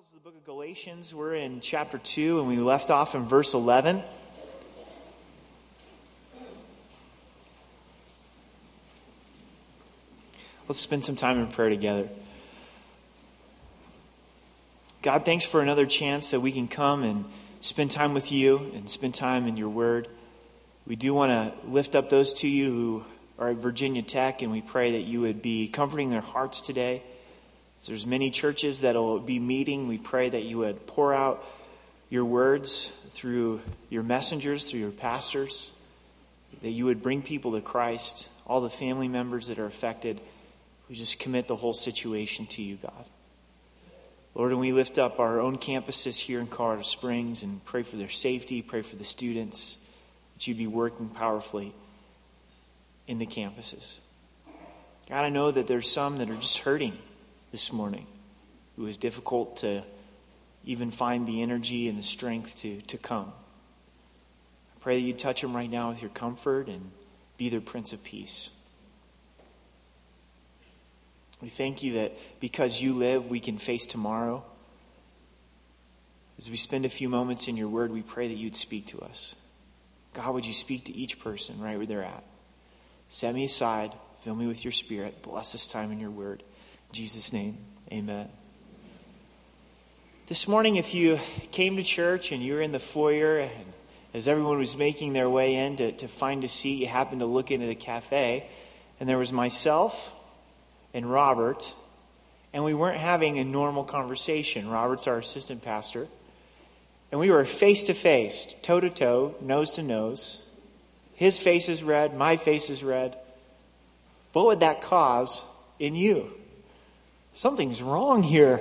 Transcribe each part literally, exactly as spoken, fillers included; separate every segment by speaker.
Speaker 1: Bibles to the book of Galatians. We're in chapter two, and we left off in verse eleven. Let's spend some time in prayer together. God, thanks for another chance that we can come and spend time with you and spend time in your word. We do want to lift up those to you who are at Virginia Tech, and we pray that you would be comforting their hearts today. So there's many churches that will be meeting. We pray that you would pour out your words through your messengers, through your pastors, that you would bring people to Christ, all the family members that are affected. We just commit the whole situation to you, God. Lord, and we lift up our own campuses here in Colorado Springs and pray for their safety, pray for the students, that you'd be working powerfully in the campuses. God, I know that there's some that are just hurting this morning. It was difficult to even find the energy and the strength to, to come. I pray that you touch them right now with your comfort and be their Prince of Peace. We thank you that because you live, we can face tomorrow. As we spend a few moments in your word, we pray that you'd speak to us. God, would you speak to each person right where they're at? Set me aside, fill me with your spirit, bless this time in your word. In Jesus' name, amen. This morning, if you came to church and you were in the foyer, and as everyone was making their way in to, to find a seat, you happened to look into the cafe, and there was myself and Robert, and we weren't having a normal conversation. Robert's our assistant pastor, and we were face to face, toe to toe, nose to nose. His face is red, my face is red. What would that cause in you? Something's wrong here.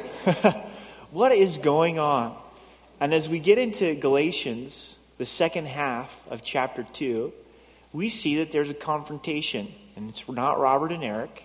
Speaker 1: What is going on? And as we get into Galatians, the second half of chapter two, we see that there's a confrontation. And it's not Robert and Eric.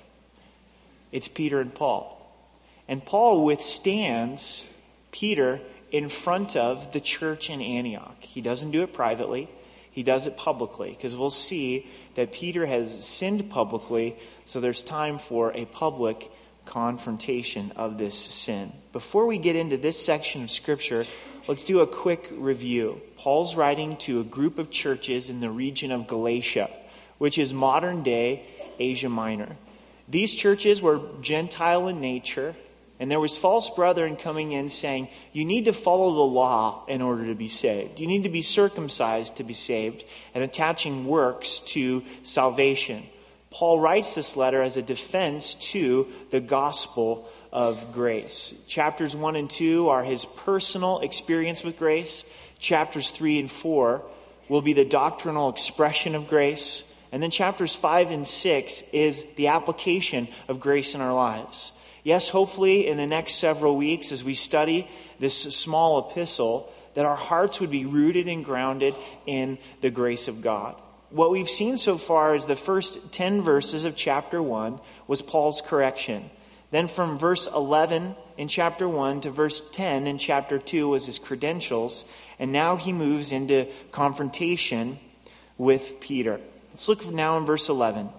Speaker 1: It's Peter and Paul. And Paul withstands Peter in front of the church in Antioch. He doesn't do it privately. He does it publicly. Because we'll see that Peter has sinned publicly. So there's time for a public confrontation of this sin. Before we get into this section of Scripture, let's do a quick review. Paul's writing to a group of churches in the region of Galatia, which is modern-day Asia Minor. These churches were Gentile in nature, and there was false brethren coming in saying, you need to follow the law in order to be saved. You need to be circumcised to be saved, and attaching works to salvation. Paul writes this letter as a defense to the gospel of grace. Chapters one and two are his personal experience with grace. Chapters three and four will be the doctrinal expression of grace. And then chapters five and six is the application of grace in our lives. Yes, hopefully in the next several weeks as we study this small epistle, that our hearts would be rooted and grounded in the grace of God. What we've seen so far is the first ten verses of chapter one was Paul's correction. Then from verse eleven in chapter one to verse ten in chapter two was his credentials. And now he moves into confrontation with Peter. Let's look now in verse eleven.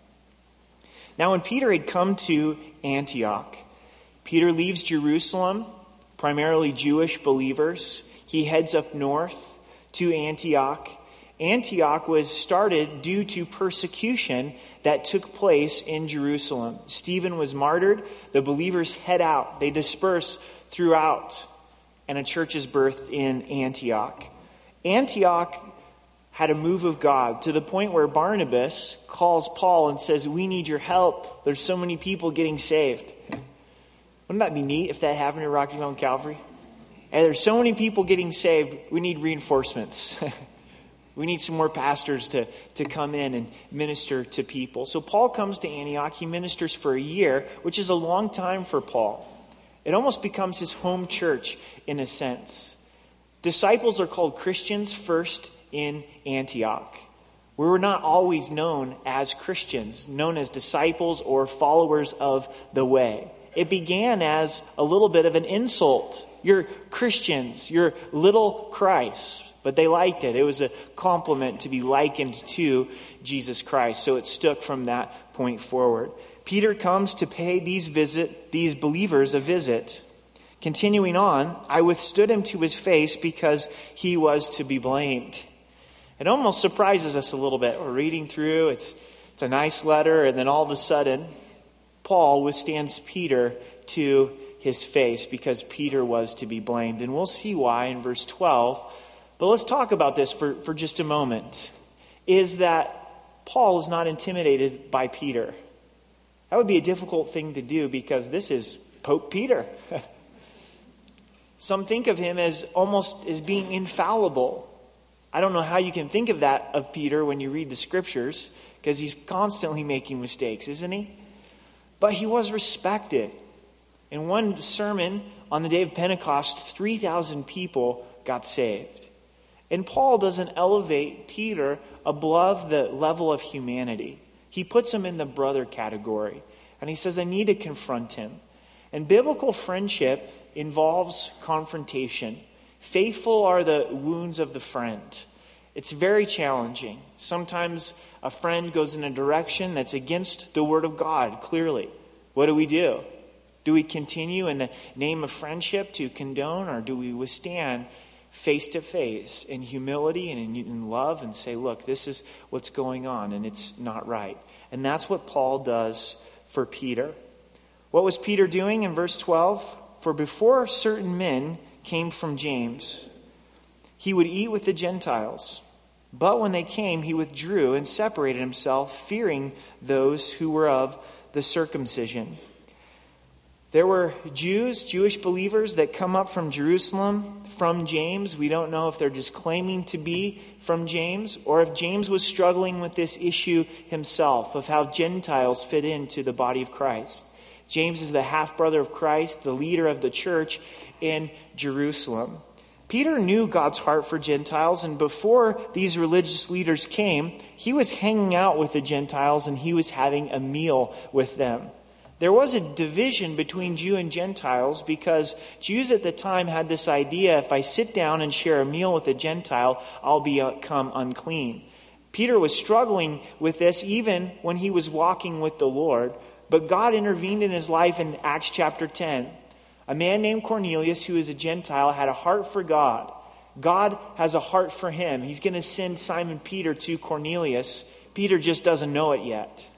Speaker 1: Now when Peter had come to Antioch, Peter leaves Jerusalem, primarily Jewish believers. He heads up north to Antioch. Antioch was started due to persecution that took place in Jerusalem. Stephen was martyred. The believers head out. They disperse throughout. And a church is birthed in Antioch. Antioch had a move of God to the point where Barnabas calls Paul and says, we need your help. There's so many people getting saved. Wouldn't that be neat if that happened at Rocky Mountain Calvary? And there's so many people getting saved, we need reinforcements. We need some more pastors to, to come in and minister to people. So Paul comes to Antioch. He ministers for a year, which is a long time for Paul. It almost becomes his home church in a sense. Disciples are called Christians first in Antioch. We were not always known as Christians, known as disciples or followers of the way. It began as a little bit of an insult. You're Christians, you're little Christ. But they liked it. It was a compliment to be likened to Jesus Christ. So it stuck from that point forward. Peter comes to pay these visit these believers a visit. Continuing on, I withstood him to his face because he was to be blamed. It almost surprises us a little bit. We're reading through, it's, it's a nice letter, and then all of a sudden, Paul withstands Peter to his face because Peter was to be blamed. And we'll see why in verse twelve. But let's talk about this for, for just a moment. Is that Paul is not intimidated by Peter. That would be a difficult thing to do because this is Pope Peter. Some think of him as almost as being infallible. I don't know how you can think of that of Peter when you read the scriptures because he's constantly making mistakes, isn't he? But he was respected. In one sermon on the day of Pentecost, three thousand people got saved. And Paul doesn't elevate Peter above the level of humanity. He puts him in the brother category. And he says, I need to confront him. And biblical friendship involves confrontation. Faithful are the wounds of the friend. It's very challenging. Sometimes a friend goes in a direction that's against the word of God, clearly. What do we do? Do we continue in the name of friendship to condone, or do we withstand face to face in humility and in, in love and say, look, this is what's going on and it's not right? And that's what Paul does for Peter. What was Peter doing in verse twelve? For before certain men came from James, he would eat with the Gentiles. But when they came, he withdrew and separated himself, fearing those who were of the circumcision. There were Jews, Jewish believers that come up from Jerusalem, from James. We don't know if they're just claiming to be from James, or if James was struggling with this issue himself of how Gentiles fit into the body of Christ. James is the half-brother of Christ, the leader of the church in Jerusalem. Peter knew God's heart for Gentiles, and before these religious leaders came, he was hanging out with the Gentiles and he was having a meal with them. There was a division between Jew and Gentiles because Jews at the time had this idea, if I sit down and share a meal with a Gentile, I'll become unclean. Peter was struggling with this even when he was walking with the Lord, but God intervened in his life in Acts chapter ten. A man named Cornelius, who is a Gentile, had a heart for God. God has a heart for him. He's going to send Simon Peter to Cornelius. Peter just doesn't know it yet.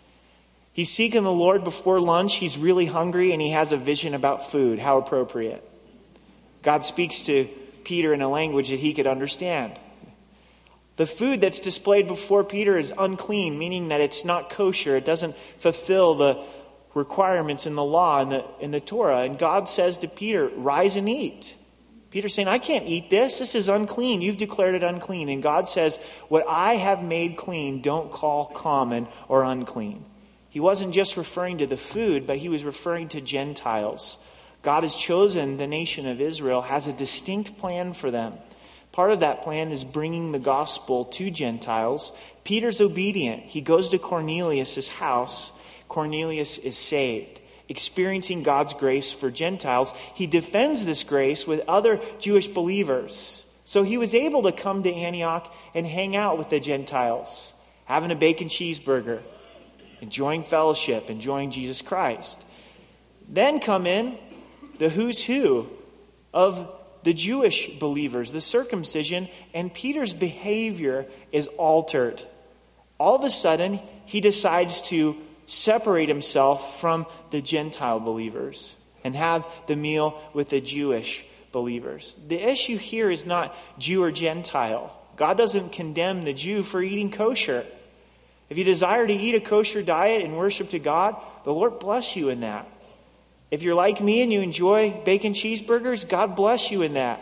Speaker 1: He's seeking the Lord before lunch. He's really hungry and he has a vision about food. How appropriate. God speaks to Peter in a language that he could understand. The food that's displayed before Peter is unclean, meaning that it's not kosher. It doesn't fulfill the requirements in the law and the, in the Torah. And God says to Peter, rise and eat. Peter's saying, I can't eat this. This is unclean. You've declared it unclean. And God says, what I have made clean, don't call common or unclean. He wasn't just referring to the food, but he was referring to Gentiles. God has chosen the nation of Israel, has a distinct plan for them. Part of that plan is bringing the gospel to Gentiles. Peter's obedient. He goes to Cornelius' house. Cornelius is saved, experiencing God's grace for Gentiles. He defends this grace with other Jewish believers. So he was able to come to Antioch and hang out with the Gentiles, having a bacon cheeseburger, enjoying fellowship, enjoying Jesus Christ. Then come in the who's who of the Jewish believers, the circumcision, and Peter's behavior is altered. All of a sudden, he decides to separate himself from the Gentile believers and have the meal with the Jewish believers. The issue here is not Jew or Gentile. God doesn't condemn the Jew for eating kosher. If you desire to eat a kosher diet and worship to God, the Lord bless you in that. If you're like me and you enjoy bacon cheeseburgers, God bless you in that.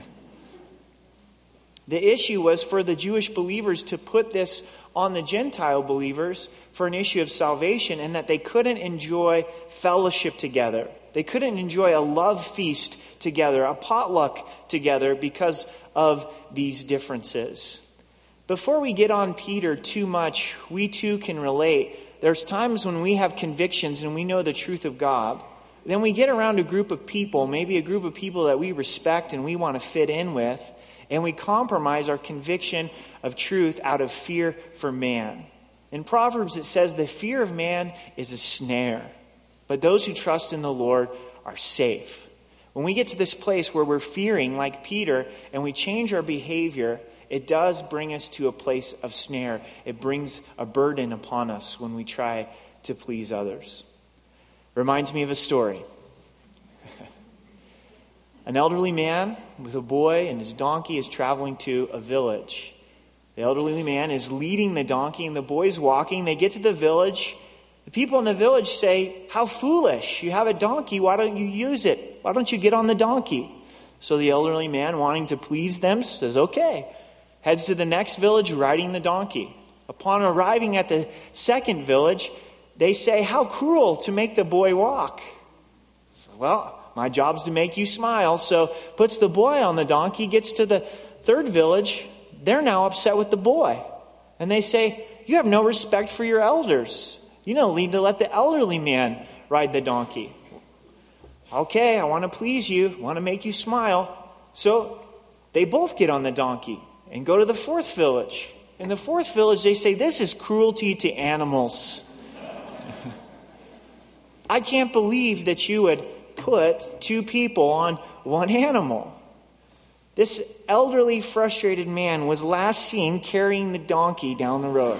Speaker 1: The issue was for the Jewish believers to put this on the Gentile believers for an issue of salvation, and that they couldn't enjoy fellowship together. They couldn't enjoy a love feast together, a potluck together because of these differences. Before we get on Peter too much, we too can relate. There's times when we have convictions and we know the truth of God. Then we get around a group of people, maybe a group of people that we respect and we want to fit in with, and we compromise our conviction of truth out of fear for man. In Proverbs it says the fear of man is a snare, but those who trust in the Lord are safe. When we get to this place where we're fearing like Peter and we change our behavior, it does bring us to a place of snare. It brings a burden upon us when we try to please others. Reminds me of a story. An elderly man with a boy and his donkey is traveling to a village. The elderly man is leading the donkey and the boy's walking. They get to the village. The people in the village say, "How foolish. You have a donkey. Why don't you use it? Why don't you get on the donkey?" So the elderly man, wanting to please them, says, "Okay." Heads to the next village riding the donkey. Upon arriving at the second village, they say, "How cruel to make the boy walk." So, well, my job's to make you smile. So puts the boy on the donkey, gets to the third village. They're now upset with the boy. And they say, "You have no respect for your elders. You don't need to let the elderly man ride the donkey." "Okay, I want to please you, want to make you smile." So they both get on the donkey and go to the fourth village. In the fourth village, they say, "This is cruelty to animals. I can't believe that you would put two people on one animal." This elderly, frustrated man was last seen carrying the donkey down the road.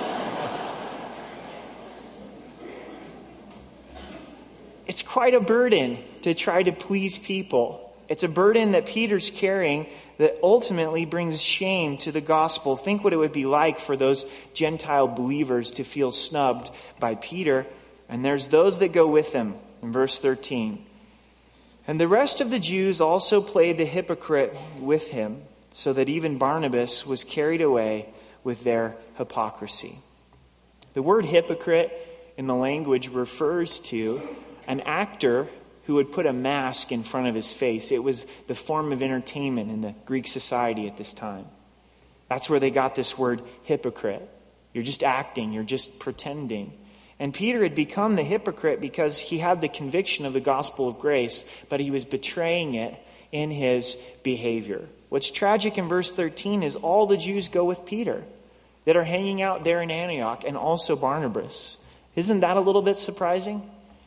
Speaker 1: It's quite a burden to try to please people. It's a burden that Peter's carrying that ultimately brings shame to the gospel. Think what it would be like for those Gentile believers to feel snubbed by Peter. And there's those that go with him in verse thirteen. "And the rest of the Jews also played the hypocrite with him, so that even Barnabas was carried away with their hypocrisy." The word hypocrite in the language refers to an actor who would put a mask in front of his face. It was the form of entertainment in the Greek society at this time. That's where they got this word hypocrite. You're just acting, you're just pretending. And Peter had become the hypocrite because he had the conviction of the gospel of grace, but he was betraying it in his behavior. What's tragic in verse thirteen is all the Jews go with Peter that are hanging out there in Antioch, and also Barnabas. Isn't that a little bit surprising?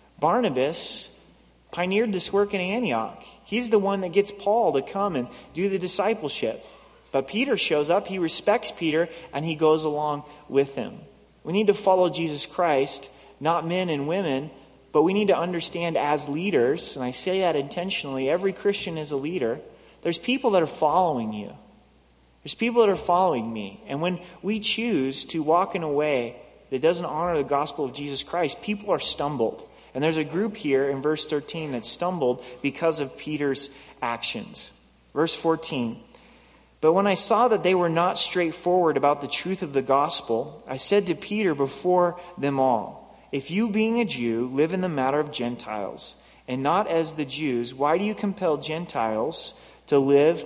Speaker 1: Barnabas pioneered this work in Antioch. He's the one that gets Paul to come and do the discipleship. But Peter shows up, he respects Peter, and he goes along with him. We need to follow Jesus Christ, not men and women, but we need to understand as leaders, and I say that intentionally, every Christian is a leader. There's people that are following you. There's people that are following me. And when we choose to walk in a way that doesn't honor the gospel of Jesus Christ, people are stumbled. And there's a group here in verse thirteen that stumbled because of Peter's actions. Verse fourteen. "But when I saw that they were not straightforward about the truth of the gospel, I said to Peter before them all, 'If you, being a Jew, live in the matter of Gentiles, and not as the Jews, why do you compel Gentiles to live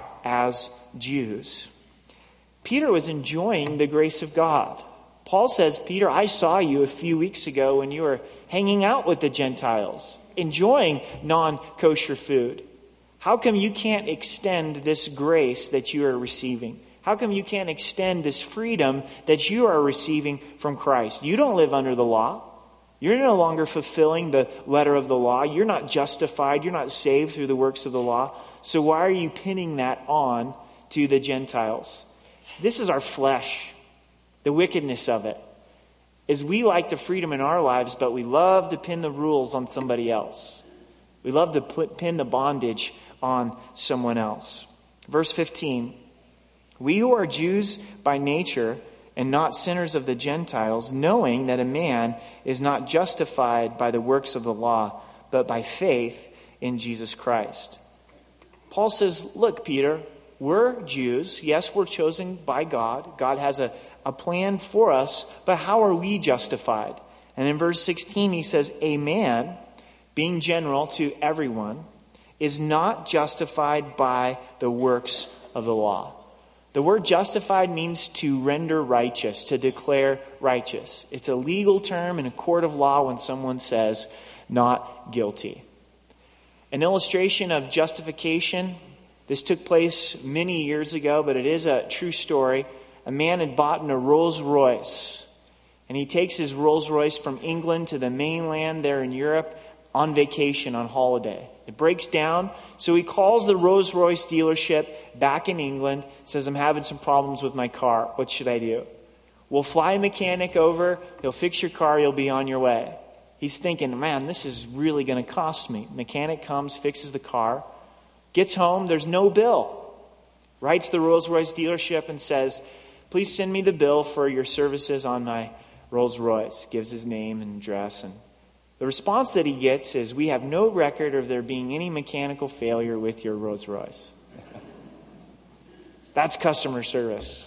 Speaker 1: as Jews?'" Peter was enjoying the grace of God. Paul says, "Peter, I saw you a few weeks ago when you were hanging out with the Gentiles, enjoying non-kosher food. How come you can't extend this grace that you are receiving? How come you can't extend this freedom that you are receiving from Christ? You don't live under the law. You're no longer fulfilling the letter of the law. You're not justified. You're not saved through the works of the law. So why are you pinning that on to the Gentiles?" This is our flesh, the wickedness of it. Is we like the freedom in our lives, but we love to pin the rules on somebody else. We love to put, pin the bondage on someone else. Verse fifteen, "We who are Jews by nature and not sinners of the Gentiles, knowing that a man is not justified by the works of the law, but by faith in Jesus Christ." Paul says, look, Peter, we're Jews. Yes, we're chosen by God. God has a a plan for us, but how are we justified? And in verse sixteen, he says, "A man, being general to everyone, is not justified by the works of the law." The word justified means to render righteous, to declare righteous. It's a legal term in a court of law when someone says not guilty. An illustration of justification, this took place many years ago, but it is a true story. A man had bought a Rolls Royce, and he takes his Rolls Royce from England to the mainland there in Europe, on vacation, on holiday. It breaks down, so he calls the Rolls-Royce dealership back in England, says, I'm having some problems with my car. What should I do? We'll fly a mechanic over, he'll fix your car, you'll be on your way. He's thinking, man, this is really going to cost me. Mechanic comes, fixes the car, gets home, there's no bill. Writes the Rolls-Royce dealership and says, please send me the bill for your services on my Rolls-Royce. Gives his name and address. And the response that he gets is, we have no record of there being any mechanical failure with your Rolls-Royce. That's customer service.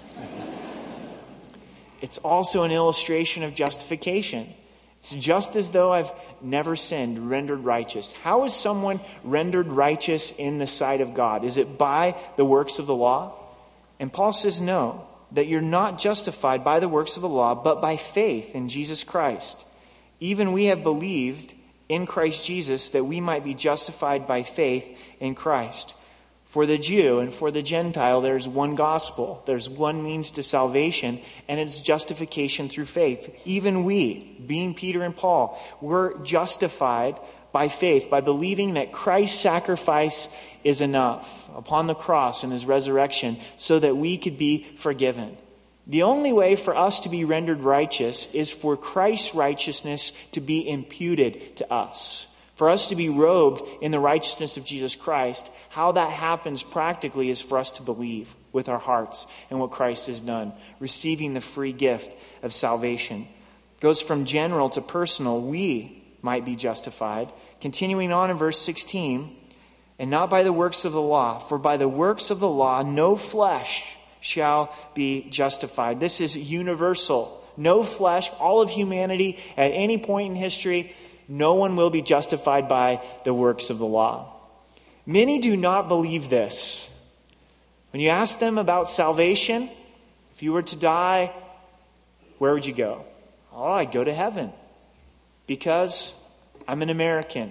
Speaker 1: It's also an illustration of justification. It's just as though I've never sinned, rendered righteous. How is someone rendered righteous in the sight of God? Is it by the works of the law? And Paul says no, that you're not justified by the works of the law, but by faith in Jesus Christ. Even we have believed in Christ Jesus that we might be justified by faith in Christ. For the Jew and for the Gentile, there's one gospel. There's one means to salvation, and it's justification through faith. Even we, being Peter and Paul, we're justified by faith, by believing that Christ's sacrifice is enough upon the cross and his resurrection so that we could be forgiven. The only way for us to be rendered righteous is for Christ's righteousness to be imputed to us. For us to be robed in the righteousness of Jesus Christ. How that happens practically is for us to believe with our hearts in what Christ has done, receiving the free gift of salvation. It goes from general to personal. We might be justified. Continuing on in verse sixteen, and not by the works of the law, for by the works of the law no flesh shall be justified. This is universal. No flesh, all of humanity at any point in history, no one will be justified by the works of the law. Many do not believe this. When you ask them about salvation, if you were to die, where would you go? Oh, I'd go to heaven because I'm an American.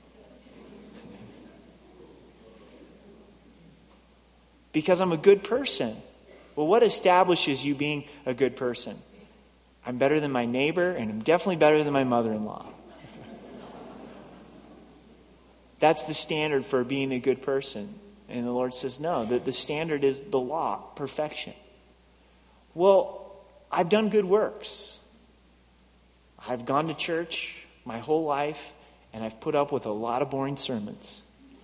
Speaker 1: Because I'm a good person. Well, what establishes you being a good person? I'm better than my neighbor, and I'm definitely better than my mother-in-law. That's the standard for being a good person. And the Lord says, no, the, the standard is the law, perfection. Well, I've done good works. I've gone to church my whole life, and I've put up with a lot of boring sermons.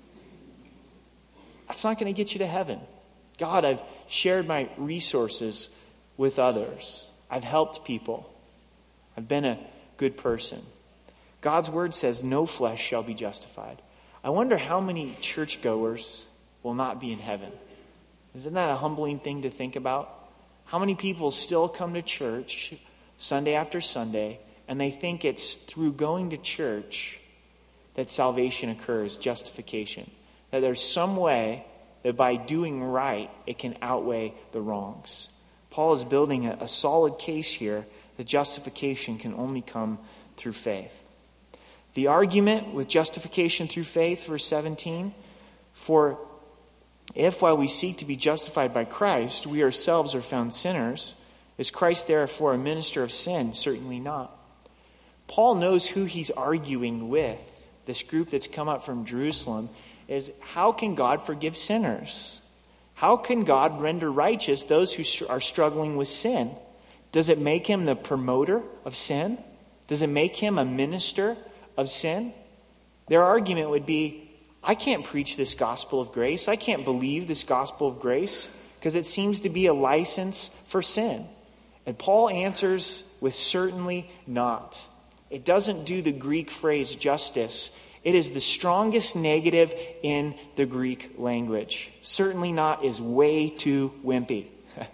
Speaker 1: That's not going to get you to heaven. God, I've shared my resources with others. I've helped people. I've been a good person. God's word says no flesh shall be justified. I wonder how many churchgoers will not be in heaven. Isn't that a humbling thing to think about? How many people still come to church Sunday after Sunday, and they think it's through going to church that salvation occurs, justification. That there's some way that by doing right, it can outweigh the wrongs. Paul is building a, a solid case here that justification can only come through faith. The argument with justification through faith, verse seventeen, for if while we seek to be justified by Christ, we ourselves are found sinners, is Christ therefore a minister of sin? Certainly not. Paul knows who he's arguing with. This group that's come up from Jerusalem is, how can God forgive sinners? How can God render righteous those who are struggling with sin? Does it make him the promoter of sin? Does it make him a minister of sin? Their argument would be, I can't preach this gospel of grace. I can't believe this gospel of grace because it seems to be a license for sin. And Paul answers with certainly not. It doesn't do the Greek phrase justice. It is the strongest negative in the Greek language. Certainly not is way too wimpy.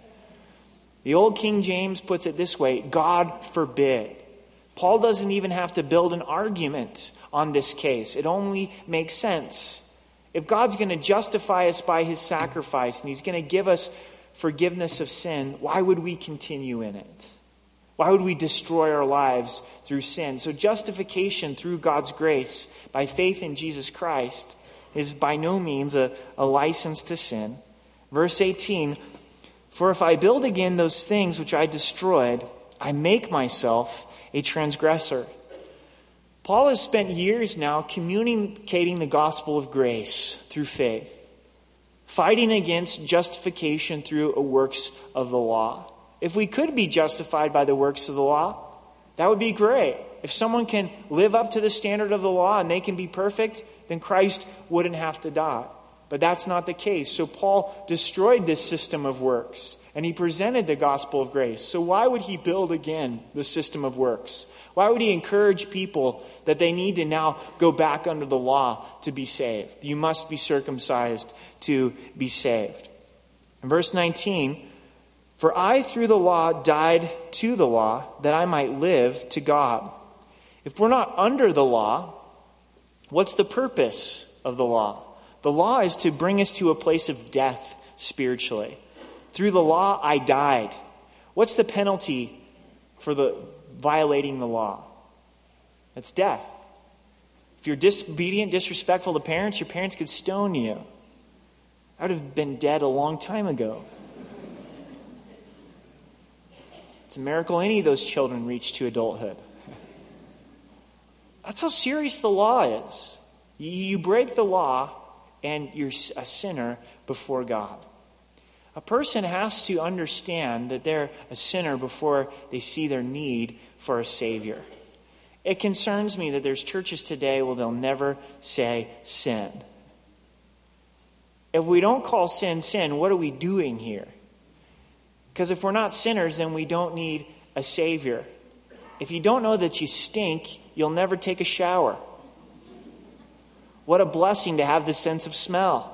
Speaker 1: The old King James puts it this way, God forbid. Paul doesn't even have to build an argument on this case. It only makes sense. If God's going to justify us by his sacrifice and he's going to give us forgiveness of sin, why would we continue in it? Why would we destroy our lives through sin? So justification through God's grace by faith in Jesus Christ is by no means a, a license to sin. Verse eighteen, for if I build again those things which I destroyed, I make myself a transgressor. Paul has spent years now communicating the gospel of grace through faith, fighting against justification through a works of the law. If we could be justified by the works of the law, that would be great. If someone can live up to the standard of the law and they can be perfect, then Christ wouldn't have to die. But that's not the case. So Paul destroyed this system of works, and he presented the gospel of grace. So why would he build again the system of works? Why would he encourage people that they need to now go back under the law to be saved? You must be circumcised to be saved. In verse nineteen, for I through the law died to the law that I might live to God. If we're not under the law, what's the purpose of the law? The law is to bring us to a place of death spiritually. Through the law, I died. What's the penalty for the violating the law? That's death. If you're disobedient, disrespectful to parents, your parents could stone you. I would have been dead a long time ago. It's a miracle any of those children reach to adulthood. That's how serious the law is. You break the law and you're a sinner before God. A person has to understand that they're a sinner before they see their need for a Savior. It concerns me that there's churches today where they'll never say sin. If we don't call sin sin, what are we doing here? Because if we're not sinners, then we don't need a Savior. If you don't know that you stink, you'll never take a shower. What a blessing to have the sense of smell.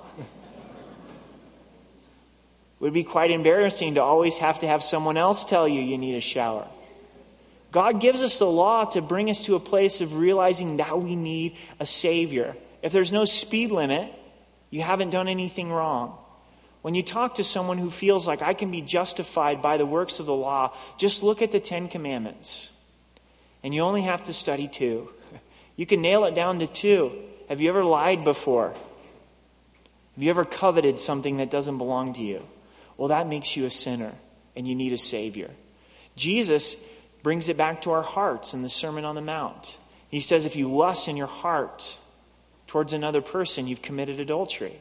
Speaker 1: It would be quite embarrassing to always have to have someone else tell you you need a shower. God gives us the law to bring us to a place of realizing that we need a Savior. If there's no speed limit, you haven't done anything wrong. When you talk to someone who feels like I can be justified by the works of the law, just look at the Ten Commandments. And you only have to study two. You can nail it down to two. Have you ever lied before? Have you ever coveted something that doesn't belong to you? Well, that makes you a sinner, and you need a Savior. Jesus brings it back to our hearts in the Sermon on the Mount. He says, if you lust in your heart towards another person, you've committed adultery.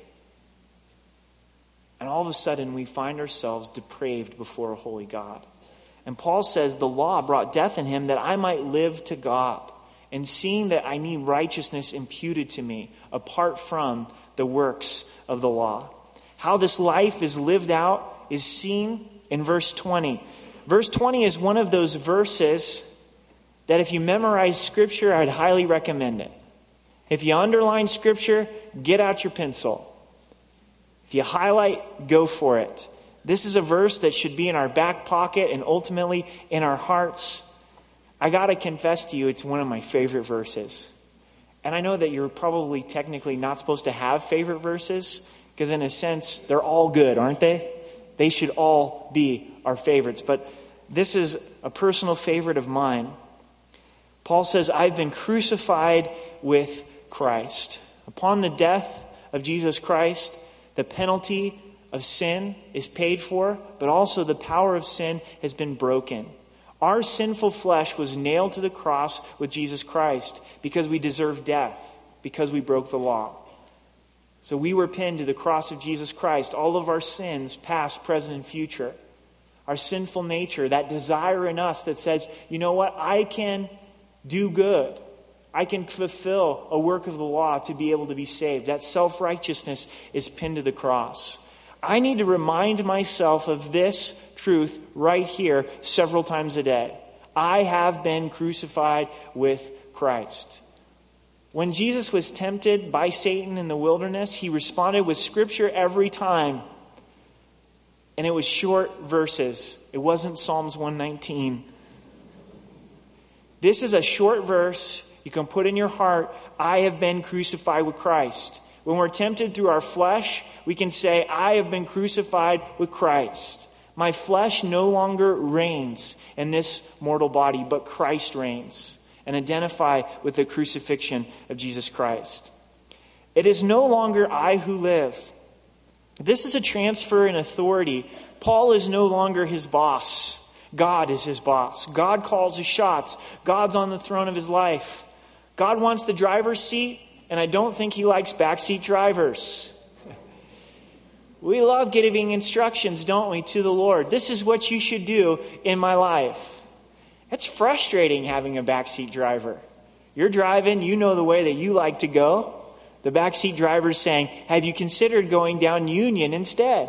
Speaker 1: And all of a sudden, we find ourselves depraved before a holy God. And Paul says, the law brought death in him that I might live to God. And seeing that I need righteousness imputed to me apart from the works of the law. How this life is lived out is seen in verse twenty. Verse twenty is one of those verses that if you memorize Scripture, I'd highly recommend it. If you underline Scripture, get out your pencil. If you highlight, go for it. This is a verse that should be in our back pocket and ultimately in our hearts. I got to confess to you, it's one of my favorite verses. And I know that you're probably technically not supposed to have favorite verses, because in a sense, they're all good, aren't they? They should all be our favorites. But this is a personal favorite of mine. Paul says, I've been crucified with Christ. Upon the death of Jesus Christ, the penalty of sin is paid for, but also the power of sin has been broken. Our sinful flesh was nailed to the cross with Jesus Christ because we deserved death, because we broke the law. So we were pinned to the cross of Jesus Christ. All of our sins, past, present, and future. Our sinful nature, that desire in us that says, you know what, I can do good. I can fulfill a work of the law to be able to be saved. That self-righteousness is pinned to the cross. I need to remind myself of this truth right here several times a day. I have been crucified with Christ. When Jesus was tempted by Satan in the wilderness, he responded with Scripture every time. And it was short verses. It wasn't Psalms one nineteen. This is a short verse you can put in your heart. I have been crucified with Christ. When we're tempted through our flesh, we can say, I have been crucified with Christ. My flesh no longer reigns in this mortal body, but Christ reigns. And identify with the crucifixion of Jesus Christ. It is no longer I who live. This is a transfer in authority. Paul is no longer his boss. God is his boss. God calls his shots. God's on the throne of his life. God wants the driver's seat, and I don't think he likes backseat drivers. We love giving instructions, don't we, to the Lord. This is what you should do in my life. It's frustrating having a backseat driver. You're driving, you know the way that you like to go. The backseat driver's saying, have you considered going down Union instead?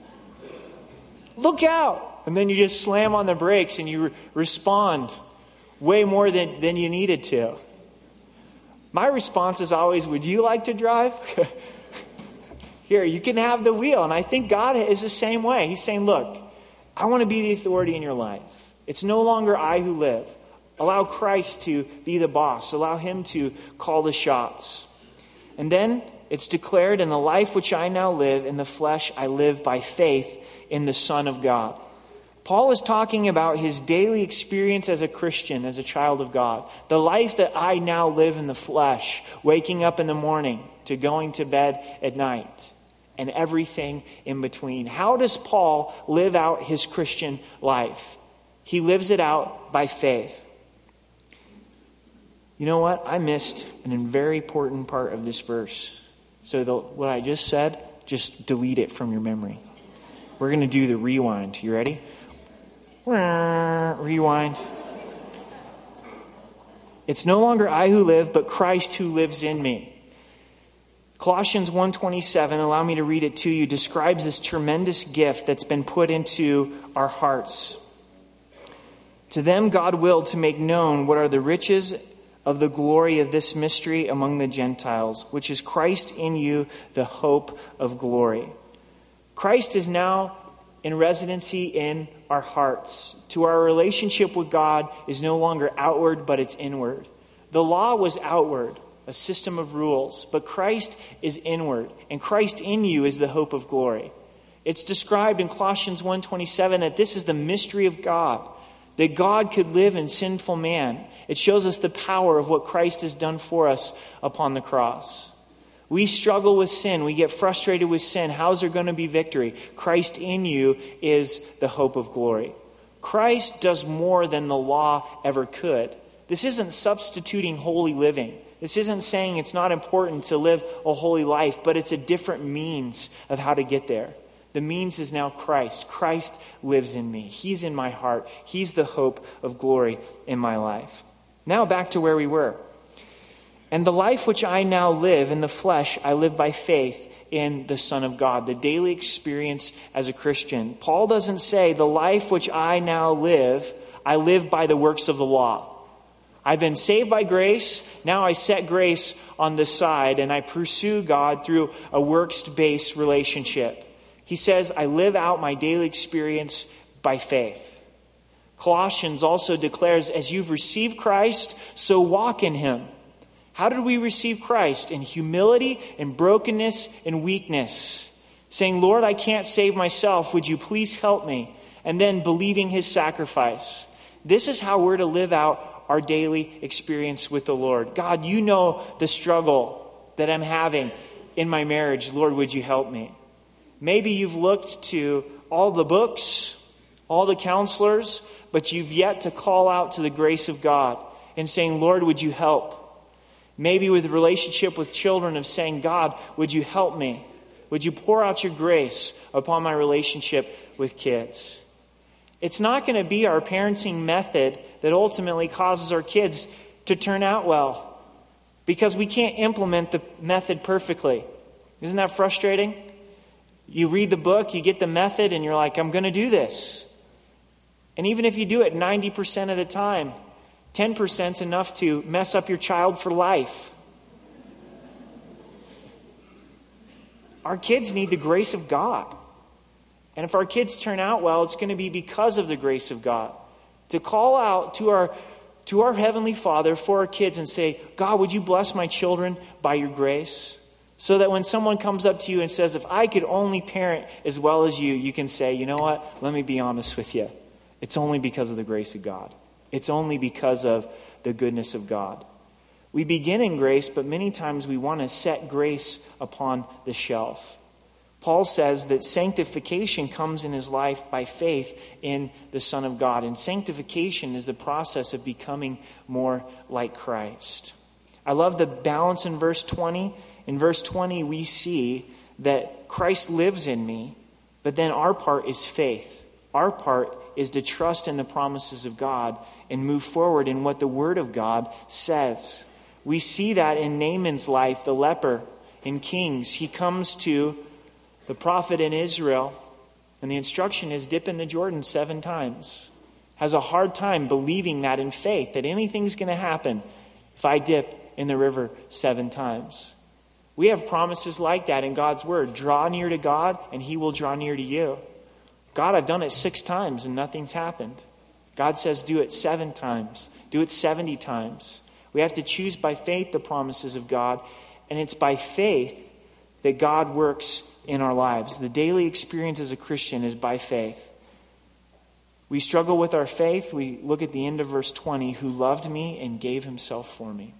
Speaker 1: Look out! And then you just slam on the brakes and you re- respond way more than, than you needed to. My response is always, would you like to drive? Here, you can have the wheel. And I think God is the same way. He's saying, look, I want to be the authority in your life. It's no longer I who live. Allow Christ to be the boss. Allow him to call the shots. And then it's declared, in the life which I now live, in the flesh I live by faith in the Son of God. Paul is talking about his daily experience as a Christian, as a child of God. The life that I now live in the flesh, waking up in the morning to going to bed at night, and everything in between. How does Paul live out his Christian life? He lives it out by faith. You know what? I missed an very important part of this verse. So the, what I just said, just delete it from your memory. We're going to do the rewind. You ready? Rewind. It's no longer I who live, but Christ who lives in me. Colossians one twenty-seven, allow me to read it to you, describes this tremendous gift that's been put into our hearts. To them God willed to make known what are the riches of the glory of this mystery among the Gentiles, which is Christ in you, the hope of glory. Christ is now in residency in our hearts. To our relationship with God is no longer outward, but it's inward. The law was outward, a system of rules, but Christ is inward, and Christ in you is the hope of glory. It's described in Colossians one twenty-seven that this is the mystery of God, that God could live in sinful man. It shows us the power of what Christ has done for us upon the cross. We struggle with sin. We get frustrated with sin. How's there going to be victory? Christ in you is the hope of glory. Christ does more than the law ever could. This isn't substituting holy living. This isn't saying it's not important to live a holy life, but it's a different means of how to get there. The means is now Christ. Christ lives in me. He's in my heart. He's the hope of glory in my life. Now back to where we were. And the life which I now live in the flesh, I live by faith in the Son of God, the daily experience as a Christian. Paul doesn't say the life which I now live, I live by the works of the law. I've been saved by grace. Now I set grace on the side and I pursue God through a works-based relationship. He says, I live out my daily experience by faith. Colossians also declares, as you've received Christ, so walk in him. How did we receive Christ? In humility, in brokenness, in weakness. Saying, Lord, I can't save myself. Would you please help me? And then believing his sacrifice. This is how we're to live out our daily experience with the Lord. God, you know the struggle that I'm having in my marriage. Lord, would you help me? Maybe you've looked to all the books, all the counselors, but you've yet to call out to the grace of God and saying, Lord, would you help? Maybe with a relationship with children of saying, God, would you help me? Would you pour out your grace upon my relationship with kids? It's not going to be our parenting method that ultimately causes our kids to turn out well, because we can't implement the method perfectly. Isn't that frustrating? You read the book, you get the method, and you're like, I'm going to do this. And even if you do it ninety percent of the time, ten percent is enough to mess up your child for life. Our kids need the grace of God. And if our kids turn out well, it's going to be because of the grace of God. To call out to our, to our Heavenly Father for our kids and say, God, would you bless my children by your grace? So that when someone comes up to you and says, if I could only parent as well as you, you can say, you know what? Let me be honest with you. It's only because of the grace of God. It's only because of the goodness of God. We begin in grace, but many times we want to set grace upon the shelf. Paul says that sanctification comes in his life by faith in the Son of God. And sanctification is the process of becoming more like Christ. I love the balance in verse twenty. In verse twenty, we see that Christ lives in me, but then our part is faith. Our part is to trust in the promises of God and move forward in what the Word of God says. We see that in Naaman's life, the leper, in Kings. He comes to the prophet in Israel, and the instruction is dip in the Jordan seven times. Has a hard time believing that in faith, that anything's going to happen if I dip in the river seven times. We have promises like that in God's Word. Draw near to God, and He will draw near to you. God, I've done it six times, and nothing's happened. God says do it seven times. Do it seventy times. We have to choose by faith the promises of God, and it's by faith that God works in our lives. The daily experience as a Christian is by faith. We struggle with our faith. We look at the end of verse twenty, who loved me and gave himself for me.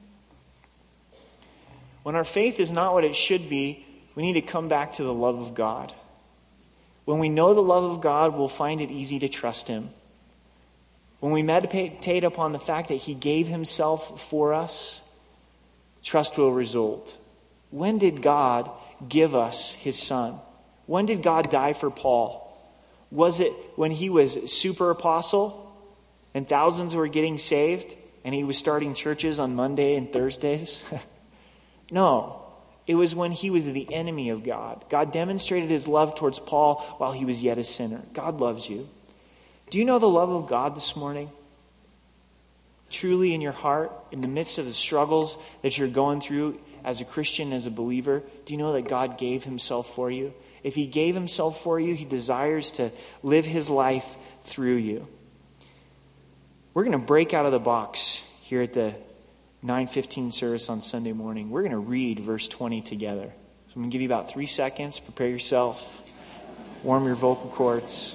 Speaker 1: When our faith is not what it should be, we need to come back to the love of God. When we know the love of God, we'll find it easy to trust Him. When we meditate upon the fact that He gave Himself for us, trust will result. When did God give us His Son? When did God die for Paul? Was it when he was super apostle and thousands were getting saved and he was starting churches on Monday and Thursdays? No, it was when he was the enemy of God. God demonstrated His love towards Paul while he was yet a sinner. God loves you. Do you know the love of God this morning? Truly in your heart, in the midst of the struggles that you're going through as a Christian, as a believer, do you know that God gave Himself for you? If He gave Himself for you, He desires to live His life through you. We're going to break out of the box here at the nine fifteen service on Sunday morning. We're going to read verse twenty together. So I'm going to give you about three seconds. Prepare yourself. Warm your vocal cords.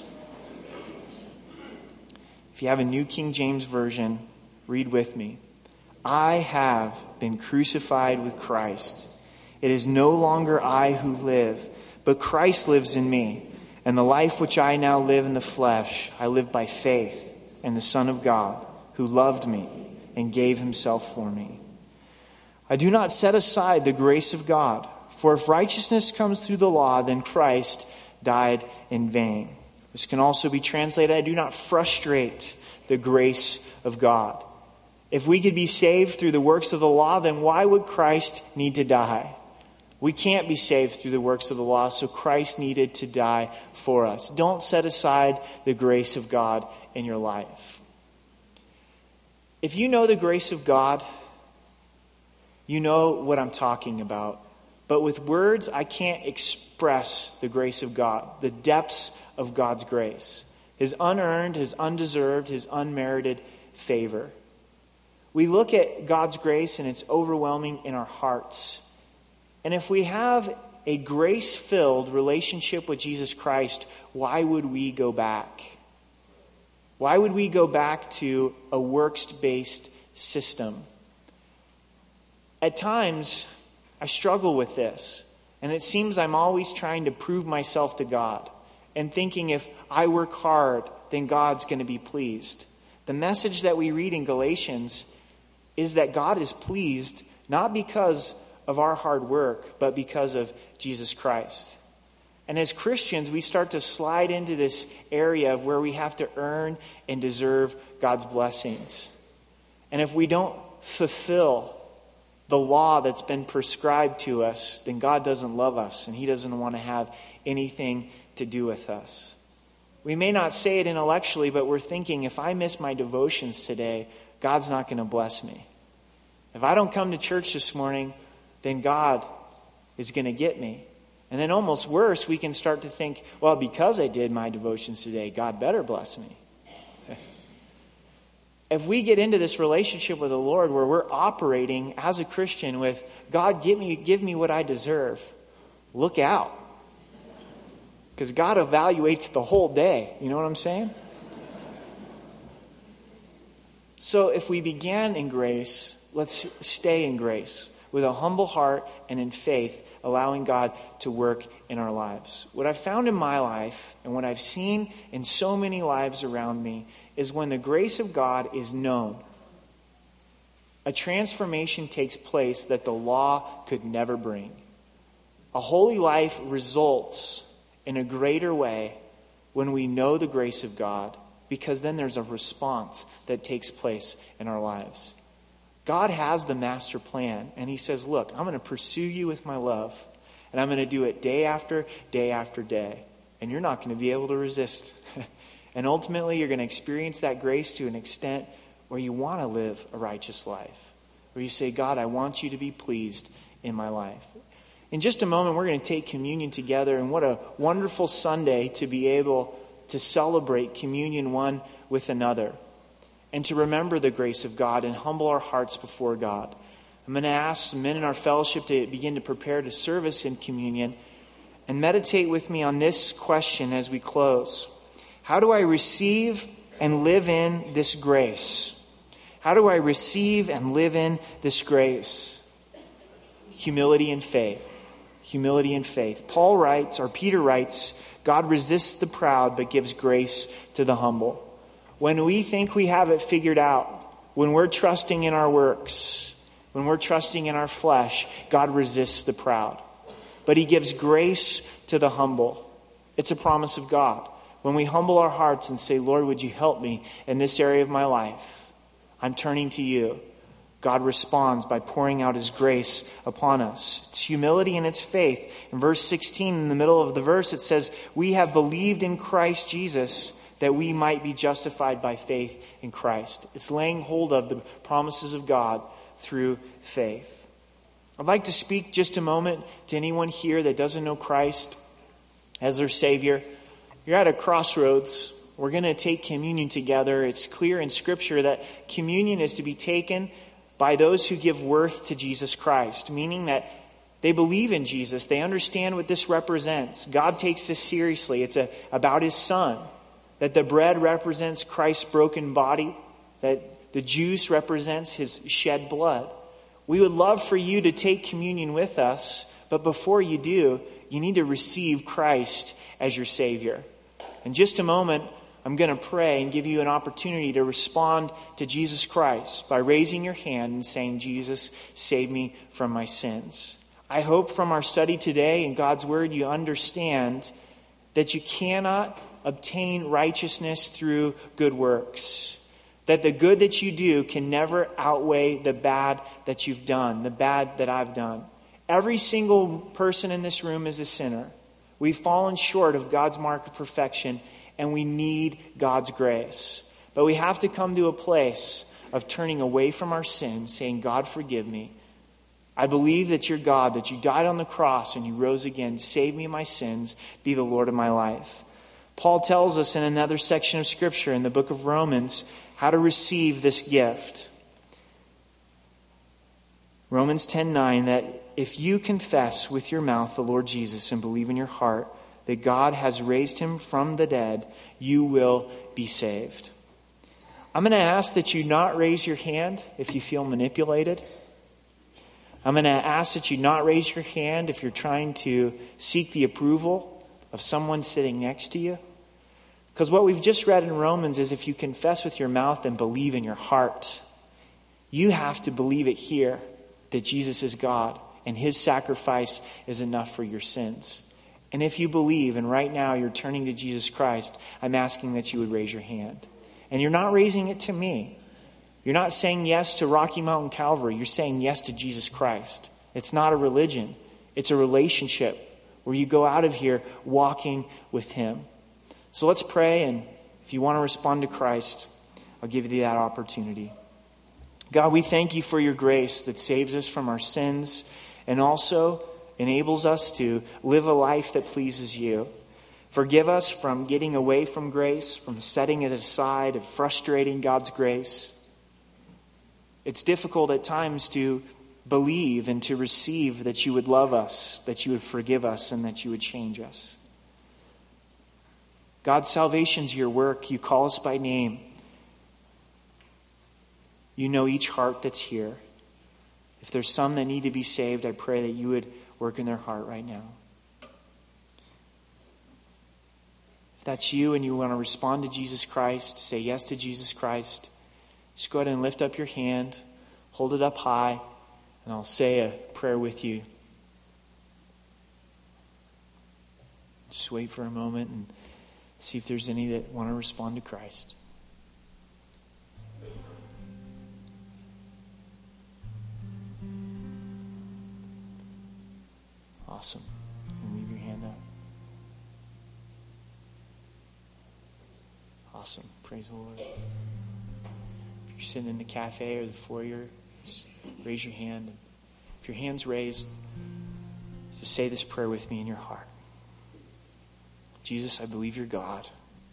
Speaker 1: If you have a New King James Version, read with me. I have been crucified with Christ. It is no longer I who live, but Christ lives in me. And the life which I now live in the flesh, I live by faith in the Son of God, who loved me and gave Himself for me. I do not set aside the grace of God, for if righteousness comes through the law, then Christ died in vain. This can also be translated, I do not frustrate the grace of God. If we could be saved through the works of the law, then why would Christ need to die? We can't be saved through the works of the law, so Christ needed to die for us. Don't set aside the grace of God in your life. If you know the grace of God, you know what I'm talking about. But with words, I can't express the grace of God, the depths of God's grace, His unearned, His undeserved, His unmerited favor. We look at God's grace and it's overwhelming in our hearts. And if we have a grace-filled relationship with Jesus Christ, why would we go back? Why would we go back to a works-based system? At times, I struggle with this. And it seems I'm always trying to prove myself to God and thinking if I work hard, then God's going to be pleased. The message that we read in Galatians is that God is pleased not because of our hard work, but because of Jesus Christ. And as Christians, we start to slide into this area of where we have to earn and deserve God's blessings. And if we don't fulfill the law that's been prescribed to us, then God doesn't love us and He doesn't want to have anything to do with us. We may not say it intellectually, but we're thinking, if I miss my devotions today, God's not going to bless me. If I don't come to church this morning, then God is going to get me. And then almost worse, we can start to think, well, because I did my devotions today, God better bless me. If we get into this relationship with the Lord where we're operating as a Christian with, God, give me, give me what I deserve, look out. Because God evaluates the whole day. You know what I'm saying? So if we began in grace, let's stay in grace with a humble heart and in faith, allowing God to work in our lives. What I've found in my life and what I've seen in so many lives around me is when the grace of God is known, a transformation takes place that the law could never bring. A holy life results in a greater way when we know the grace of God, because then there's a response that takes place in our lives. God has the master plan, and he says, look, I'm going to pursue you with my love, and I'm going to do it day after day after day, and you're not going to be able to resist. And ultimately, you're going to experience that grace to an extent where you want to live a righteous life, where you say, God, I want you to be pleased in my life. In just a moment, we're going to take communion together, and what a wonderful Sunday to be able to celebrate communion one with another and to remember the grace of God and humble our hearts before God. I'm going to ask the men in our fellowship to begin to prepare to service in communion and meditate with me on this question as we close. How do I receive and live in this grace? How do I receive and live in this grace? Humility and faith. Humility and faith. Paul writes, or Peter writes, God resists the proud but gives grace to the humble. When we think we have it figured out, when we're trusting in our works, when we're trusting in our flesh, God resists the proud. But he gives grace to the humble. It's a promise of God. When we humble our hearts and say, Lord, would you help me in this area of my life? I'm turning to you. God responds by pouring out his grace upon us. It's humility and it's faith. In verse sixteen, in the middle of the verse, it says, we have believed in Christ Jesus that we might be justified by faith in Christ. It's laying hold of the promises of God through faith. I'd like to speak just a moment to anyone here that doesn't know Christ as their Savior. You're at a crossroads. We're going to take communion together. It's clear in Scripture that communion is to be taken by those who give worth to Jesus Christ, meaning that they believe in Jesus. They understand what this represents. God takes this seriously. It's a, about his Son, that the bread represents Christ's broken body, that the juice represents his shed blood. We would love for you to take communion with us, but before you do, you need to receive Christ as your Savior. In just a moment, I'm going to pray and give you an opportunity to respond to Jesus Christ by raising your hand and saying, Jesus, save me from my sins. I hope from our study today in God's Word you understand that you cannot obtain righteousness through good works. That the good that you do can never outweigh the bad that you've done, the bad that I've done. Every single person in this room is a sinner. We've fallen short of God's mark of perfection, and we need God's grace. But we have to come to a place of turning away from our sins, saying, God, forgive me. I believe that you're God, that you died on the cross and you rose again. Save me my sins. Be the Lord of my life. Paul tells us in another section of Scripture in the book of Romans how to receive this gift. Romans ten nine, that if you confess with your mouth the Lord Jesus and believe in your heart that God has raised him from the dead, you will be saved. I'm going to ask that you not raise your hand if you feel manipulated. I'm going to ask that you not raise your hand if you're trying to seek the approval of someone sitting next to you. Because what we've just read in Romans is if you confess with your mouth and believe in your heart, you have to believe it here that Jesus is God and his sacrifice is enough for your sins. And if you believe and right now you're turning to Jesus Christ, I'm asking that you would raise your hand. And you're not raising it to me. You're not saying yes to Rocky Mountain Calvary. You're saying yes to Jesus Christ. It's not a religion. It's a relationship where you go out of here walking with him. So let's pray, and if you want to respond to Christ, I'll give you that opportunity. God, we thank you for your grace that saves us from our sins and also enables us to live a life that pleases you. Forgive us from getting away from grace, from setting it aside, of frustrating God's grace. It's difficult at times to believe and to receive that you would love us, that you would forgive us, and that you would change us. God, salvation's your work. You call us by name. You know each heart that's here. If there's some that need to be saved, I pray that you would work in their heart right now. If that's you and you want to respond to Jesus Christ, say yes to Jesus Christ, just go ahead and lift up your hand, hold it up high, and I'll say a prayer with you. Just wait for a moment and see if there's any that want to respond to Christ. Awesome. And leave your hand up. Awesome. Praise the Lord. If you're sitting in the cafe or the foyer, just raise your hand. If your hand's raised, just say this prayer with me in your heart. Jesus, I believe you're God.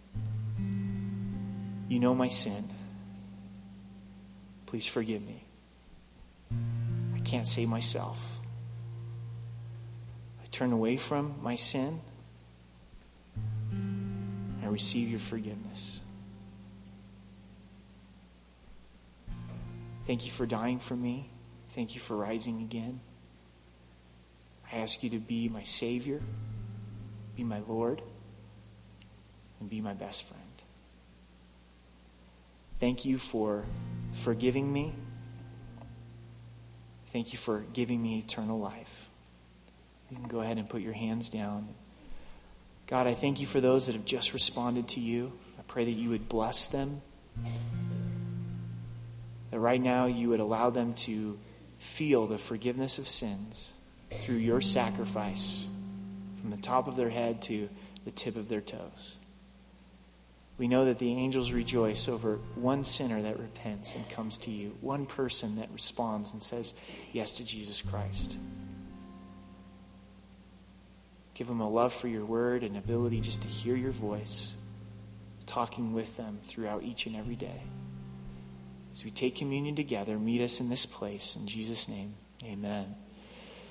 Speaker 1: You know my sin. Please forgive me. I can't save myself. I turn away from my sin. I receive your forgiveness. Thank you for dying for me. Thank you for rising again. I ask you to be my Savior, be my Lord, and be my best friend. Thank you for forgiving me. Thank you for giving me eternal life. You can go ahead and put your hands down. God, I thank you for those that have just responded to you. I pray that you would bless them. That right now you would allow them to feel the forgiveness of sins through your sacrifice from the top of their head to the tip of their toes. We know that the angels rejoice over one sinner that repents and comes to you, one person that responds and says yes to Jesus Christ. Give them a love for your word and ability just to hear your voice, talking with them throughout each and every day. As we take communion together, meet us in this place. In Jesus' name, amen.